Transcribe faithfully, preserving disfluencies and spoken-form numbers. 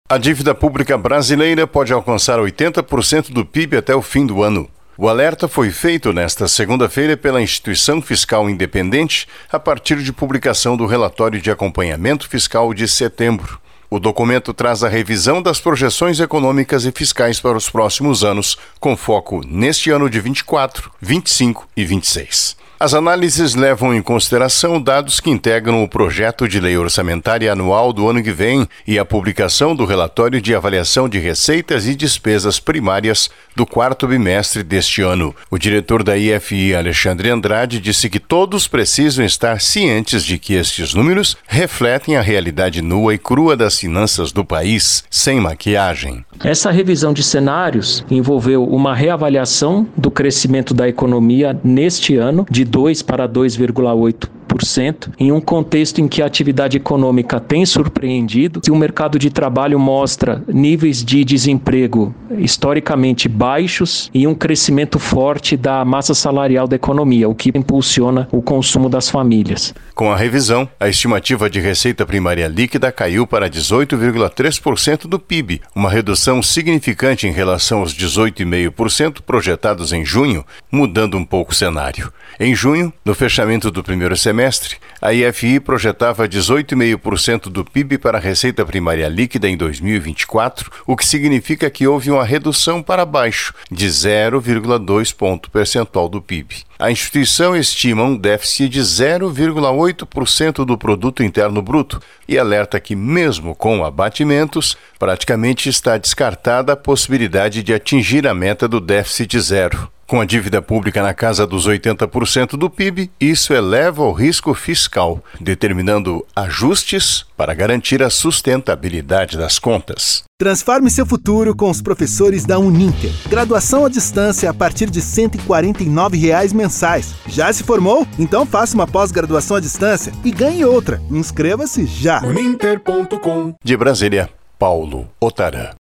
A dívida pública brasileira pode alcançar oitenta por cento do P I B até o fim do ano. O alerta foi feito nesta segunda-feira pela Instituição Fiscal Independente a partir de publicação do relatório de acompanhamento fiscal de setembro. O documento traz a revisão das projeções econômicas e fiscais para os próximos anos, com foco neste ano de vinte e quatro, vinte e cinco e vinte e seis. As análises levam em consideração dados que integram o projeto de lei orçamentária anual do ano que vem e a publicação do relatório de avaliação de receitas e despesas primárias do quarto bimestre deste ano. O diretor da I F I, Alexandre Andrade, disse que todos precisam estar cientes de que estes números refletem a realidade nua e crua das finanças do país, sem maquiagem. Essa revisão de cenários envolveu uma reavaliação do crescimento da economia neste ano, de dois para dois vírgula oito por cento, em um contexto em que a atividade econômica tem surpreendido, e o mercado de trabalho mostra níveis de desemprego historicamente baixos e um crescimento forte da massa salarial da economia, o que impulsiona o consumo das famílias. Com a revisão, a estimativa de receita primária líquida caiu para dezoito vírgula três por cento do P I B, uma redução significante em relação aos dezoito vírgula cinco por cento projetados em junho, mudando um pouco o cenário. Em junho, no fechamento do primeiro semestre, a I F I projetava dezoito vírgula cinco por cento do P I B para a receita primária líquida em dois mil e vinte e quatro, o que significa que houve uma redução para baixo de zero vírgula dois ponto percentual do P I B. A instituição estima um déficit de zero vírgula oito por cento do produto interno bruto e alerta que, mesmo com abatimentos, praticamente está descartada a possibilidade de atingir a meta do déficit zero. Com a dívida pública na casa dos oitenta por cento do P I B, isso eleva o risco fiscal, determinando ajustes para garantir a sustentabilidade das contas. Transforme seu futuro com os professores da Uninter. Graduação à distância a partir de cento e quarenta e nove reais mensais. Já se formou? Então faça uma pós-graduação à distância e ganhe outra. Inscreva-se já. uninter ponto com. De Brasília, Paulo Otarã.